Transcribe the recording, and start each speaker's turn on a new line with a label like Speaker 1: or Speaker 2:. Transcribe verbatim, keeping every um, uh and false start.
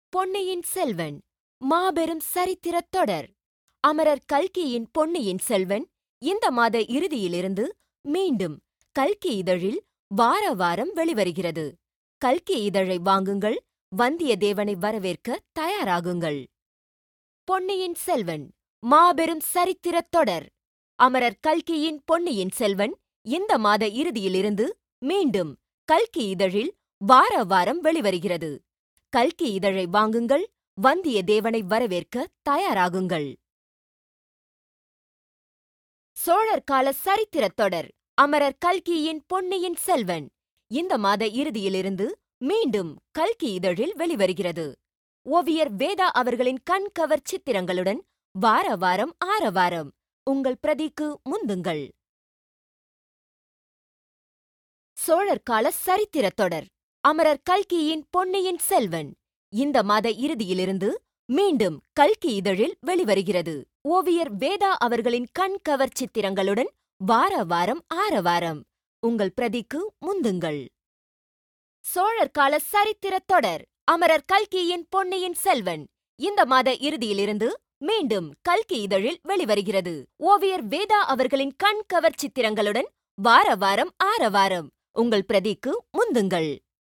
Speaker 1: பொன்னியின் செல்வன் மாபெரும் சரித்திரத் தொடர். அமரர் கல்கியின் பொன்னியின் செல்வன் இந்த மாத இறுதியிலிருந்து மீண்டும் கல்கி இதழில் வார வாரம் வெளிவருகிறது. கல்கி இதழை வாங்குங்கள், வந்தியத்தேவனை வரவேற்க தயாராகுங்கள். பொன்னியின் செல்வன் மாபெரும் சரித்திரத் தொடர். அமரர் கல்கியின் பொன்னியின் செல்வன் இந்த மாத இறுதியிலிருந்து மீண்டும் கல்கி இதழில் வார வாரம் வெளிவருகிறது. கல்கி இதழை வாங்குங்கள், வந்தியத்தேவனை வரவேற்க தயாராகுங்கள். சோழர் கால சரித்திரத் தொடர். அமரர் கல்கியின் பொன்னியின் செல்வன் இந்த மாத இறுதியிலிருந்து மீண்டும் கல்கி இதழில் வெளிவருகிறது. ஓவியர் வேதா அவர்களின் கண்கவர் சித்திரங்களுடன் வார வாரம் ஆரவாரம். உங்கள் பிரதிக்கு முந்துங்கள். சோழர் கால சரித்திரத் தொடர். அமரர் கல்கியின் பொன்னியின் செல்வன் இந்த மாத இறுதியிலிருந்து மீண்டும் கல்கி இதழில் வெளிவருகிறது. ஓவியர் வேதா அவர்களின் கண்கவர் சித்திரங்களுடன் வார வாரம் ஆரவாரம். உங்கள் பிரதிக்கு முந்துங்கள். சோழர் கால சரித்திரத் தொடர். அமரர் கல்கியின் பொன்னியின் செல்வன் இந்த மாத இறுதியிலிருந்து மீண்டும் கல்கி இதழில் வெளிவருகிறது. ஓவியர் வேதா அவர்களின் கண்கவர் சித்திரங்களுடன் வார வாரம் ஆரவாரம். உங்கள் பிரதிக்கு முந்துங்கள்.